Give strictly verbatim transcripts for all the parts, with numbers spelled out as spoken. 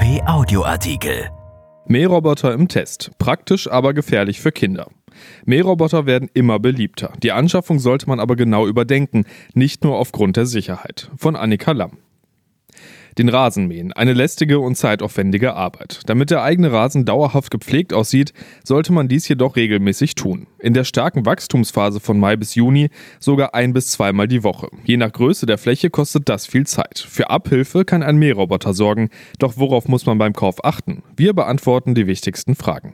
P Audioartikel. Mähroboter im Test. Praktisch, aber gefährlich für Kinder. Mähroboter werden immer beliebter. Die Anschaffung sollte man aber genau überdenken, nicht nur aufgrund der Sicherheit. Von Annika Lamm. Den Rasen mähen, eine lästige und zeitaufwendige Arbeit. Damit der eigene Rasen dauerhaft gepflegt aussieht, sollte man dies jedoch regelmäßig tun. In der starken Wachstumsphase von Mai bis Juni sogar ein- bis zweimal die Woche. Je nach Größe der Fläche kostet das viel Zeit. Für Abhilfe kann ein Mähroboter sorgen. Doch worauf muss man beim Kauf achten? Wir beantworten die wichtigsten Fragen.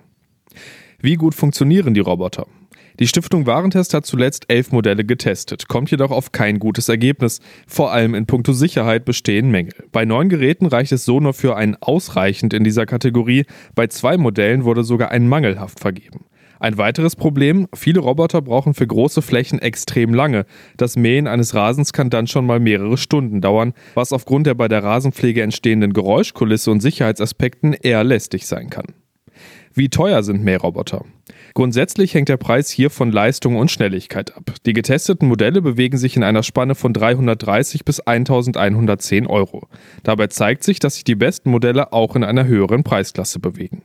Wie gut funktionieren die Roboter? Die Stiftung Warentest hat zuletzt elf Modelle getestet, kommt jedoch auf kein gutes Ergebnis. Vor allem in puncto Sicherheit bestehen Mängel. Bei neun Geräten reicht es so nur für ein ausreichend in dieser Kategorie. Bei zwei Modellen wurde sogar ein mangelhaft vergeben. Ein weiteres Problem: Viele Roboter brauchen für große Flächen extrem lange. Das Mähen eines Rasens kann dann schon mal mehrere Stunden dauern, was aufgrund der bei der Rasenpflege entstehenden Geräuschkulisse und Sicherheitsaspekten eher lästig sein kann. Wie teuer sind Mähroboter? Grundsätzlich hängt der Preis hier von Leistung und Schnelligkeit ab. Die getesteten Modelle bewegen sich in einer Spanne von dreihundertdreißig bis eintausendeinhundertzehn Euro. Dabei zeigt sich, dass sich die besten Modelle auch in einer höheren Preisklasse bewegen.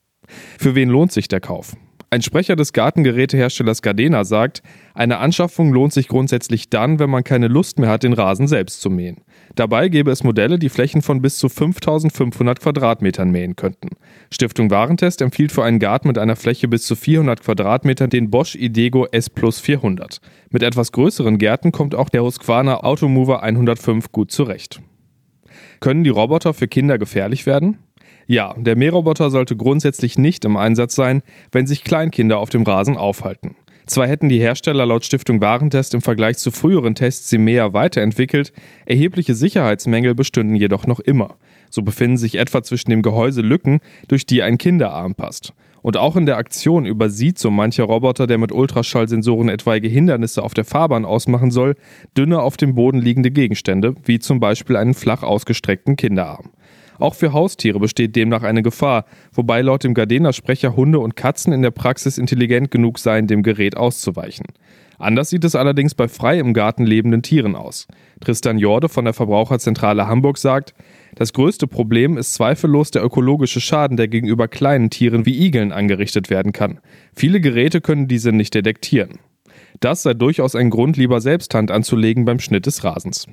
Für wen lohnt sich der Kauf? Ein Sprecher des Gartengeräteherstellers Gardena sagt, eine Anschaffung lohnt sich grundsätzlich dann, wenn man keine Lust mehr hat, den Rasen selbst zu mähen. Dabei gäbe es Modelle, die Flächen von bis zu fünftausendfünfhundert Quadratmetern mähen könnten. Stiftung Warentest empfiehlt für einen Garten mit einer Fläche bis zu vierhundert Quadratmetern den Bosch Idego S Plus vierhundert. Mit etwas größeren Gärten kommt auch der Husqvarna Automover hundertfünf gut zurecht. Können die Roboter für Kinder gefährlich werden? Ja, der Mähroboter sollte grundsätzlich nicht im Einsatz sein, wenn sich Kleinkinder auf dem Rasen aufhalten. Zwar hätten die Hersteller laut Stiftung Warentest im Vergleich zu früheren Tests sie mehr weiterentwickelt, erhebliche Sicherheitsmängel bestünden jedoch noch immer. So befinden sich etwa zwischen dem Gehäuse Lücken, durch die ein Kinderarm passt. Und auch in der Aktion übersieht so mancher Roboter, der mit Ultraschallsensoren etwaige Hindernisse auf der Fahrbahn ausmachen soll, dünne auf dem Boden liegende Gegenstände, wie zum Beispiel einen flach ausgestreckten Kinderarm. Auch für Haustiere besteht demnach eine Gefahr, wobei laut dem Gardena-Sprecher Hunde und Katzen in der Praxis intelligent genug seien, dem Gerät auszuweichen. Anders sieht es allerdings bei frei im Garten lebenden Tieren aus. Tristan Jorde von der Verbraucherzentrale Hamburg sagt, das größte Problem ist zweifellos der ökologische Schaden, der gegenüber kleinen Tieren wie Igeln angerichtet werden kann. Viele Geräte können diese nicht detektieren. Das sei durchaus ein Grund, lieber selbst Hand anzulegen beim Schnitt des Rasens.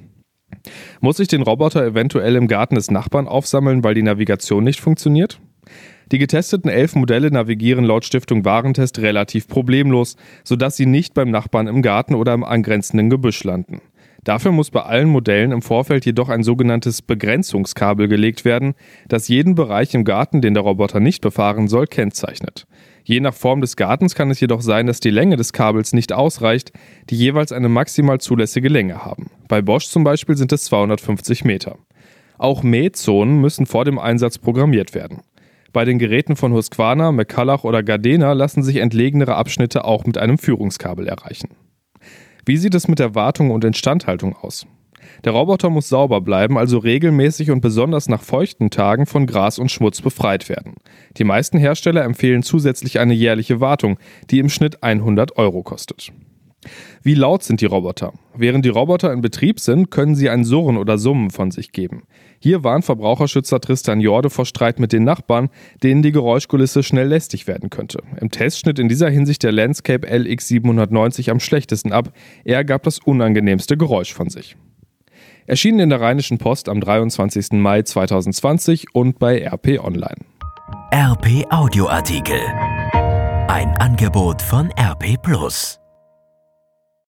Muss ich den Roboter eventuell im Garten des Nachbarn aufsammeln, weil die Navigation nicht funktioniert? Die getesteten elf Modelle navigieren laut Stiftung Warentest relativ problemlos, sodass sie nicht beim Nachbarn im Garten oder im angrenzenden Gebüsch landen. Dafür muss bei allen Modellen im Vorfeld jedoch ein sogenanntes Begrenzungskabel gelegt werden, das jeden Bereich im Garten, den der Roboter nicht befahren soll, kennzeichnet. Je nach Form des Gartens kann es jedoch sein, dass die Länge des Kabels nicht ausreicht, die jeweils eine maximal zulässige Länge haben. Bei Bosch zum Beispiel sind es zweihundertfünfzig Meter. Auch Mähzonen müssen vor dem Einsatz programmiert werden. Bei den Geräten von Husqvarna, McCulloch oder Gardena lassen sich entlegenere Abschnitte auch mit einem Führungskabel erreichen. Wie sieht es mit der Wartung und Instandhaltung aus? Der Roboter muss sauber bleiben, also regelmäßig und besonders nach feuchten Tagen von Gras und Schmutz befreit werden. Die meisten Hersteller empfehlen zusätzlich eine jährliche Wartung, die im Schnitt hundert Euro kostet. Wie laut sind die Roboter? Während die Roboter in Betrieb sind, können sie ein Surren oder Summen von sich geben. Hier warnt Verbraucherschützer Tristan Jorde vor Streit mit den Nachbarn, denen die Geräuschkulisse schnell lästig werden könnte. Im Test schnitt in dieser Hinsicht der Landscape L X siebenhundertneunzig am schlechtesten ab. Er gab das unangenehmste Geräusch von sich. Erschienen in der Rheinischen Post am dreiundzwanzigsten Mai zweitausendzwanzig und bei R P Online. R P Audioartikel. Ein Angebot von R P Plus.